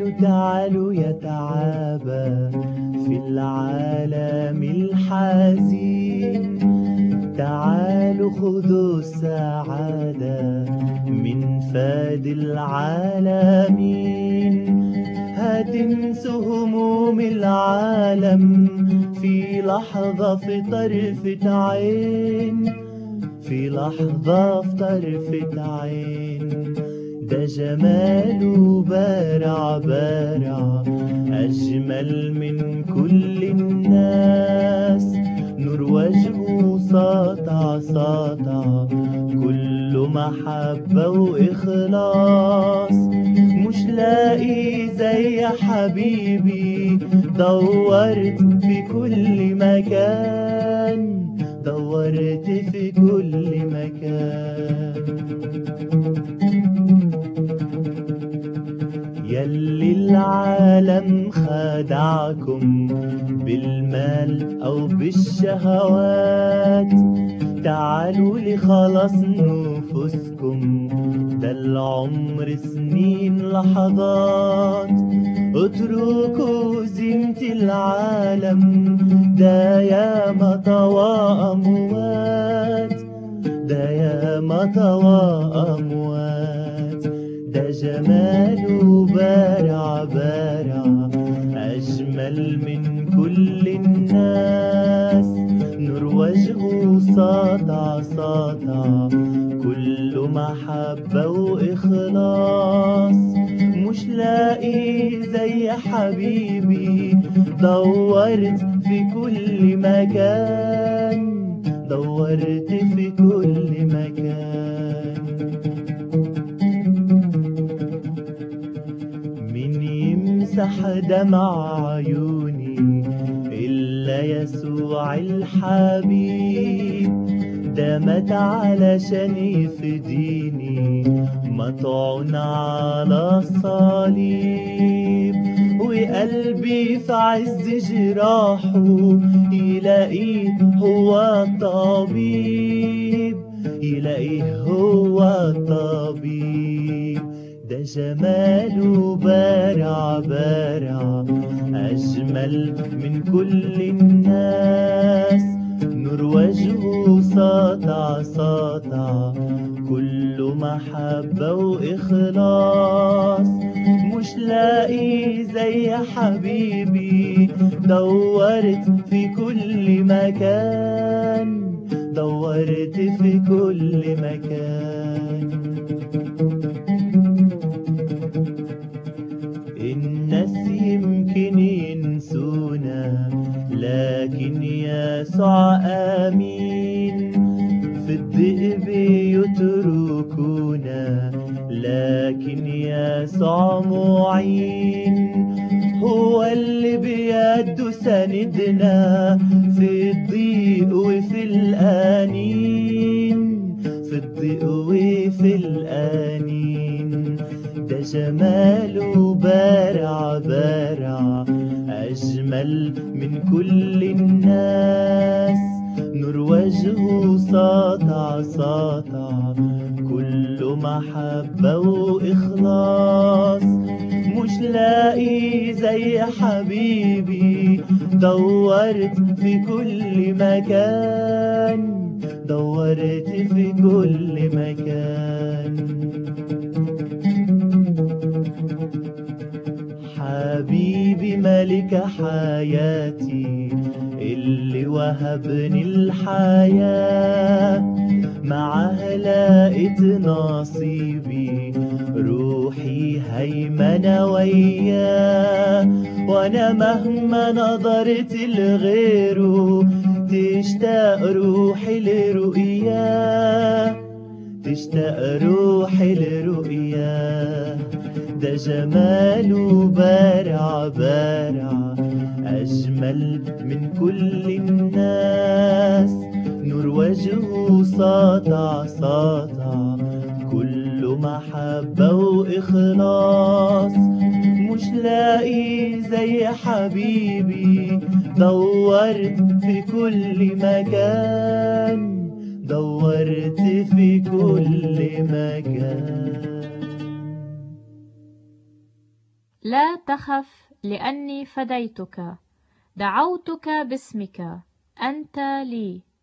تعالوا يا تعابى في العالم الحزين، تعالوا خذوا السعادة من فاد العالمين. هتنسوا هموم العالم في لحظة، في طرفة عين، في لحظة في طرفة عين. ده جماله بارع بارع أجمل من كل الناس، نور وجهه ساطع ساطع كله محبة وإخلاص. مش لاقي زي حبيبي، دورت في كل مكان، دورت في كل مكان. يلي العالم خدعكم بالمال أو بالشهوات، تعالوا لخلاص نفوسكم، ده العمر سنين لحظات. اتركوا زينة العالم، ده ياما طوى أموات، ده ياما طوى أموات. ده جماله بارع بارع أجمل من كل الناس، نور وجهه ساطع ساطع كله محبة وإخلاص. مش لاقي زي حبيبي، دورت في كل مكان، دورت في كل مكان. مين يمسح دمع عيوني إلا يسوع الحبيب، ده مات علشان يفديني، مطعون على الصليب. وقلبي في عز جراحه يلاقيه هو الطبيب، يلاقيه هو الطبيب. ده جماله بارع بارع أجمل من كل الناس، نور وجهه ساطع ساطع كله محبة وإخلاص. مش لاقي زي حبيبي، دورت في كل مكان، دورت في كل مكان. الناس يمكن ينسونا لكن يسوع أمين، في الذئب يتركونا لكن يسوع معين. هو اللي بيده سندنا في الضيق وفي الآنين، في الضيق وفي الآنين. ده جماله بارع بارع أجمل من كل الناس، نور وجهه ساطع ساطع كله محبة وإخلاص. مش لاقي زي حبيبي، دورت في كل مكان، دورت في كل مكان. حبيبي ملك حياتي اللي وهبني الحياة، معاه لقيت نصيبي، روحي هيمنة وياه. وانا مهما نظرت لغيره، تشتاق روحي لرؤياه، تشتاق روحي لرؤياه. ده جماله بارع بارع أجمل من كل الناس، نور وجهه ساطع ساطع كله محبة وإخلاص. مش لاقي زي حبيبي، دورت في كل مكان، دورت في كل مكان. لا تخف لأني فديتك، دعوتك باسمك، أنت لي.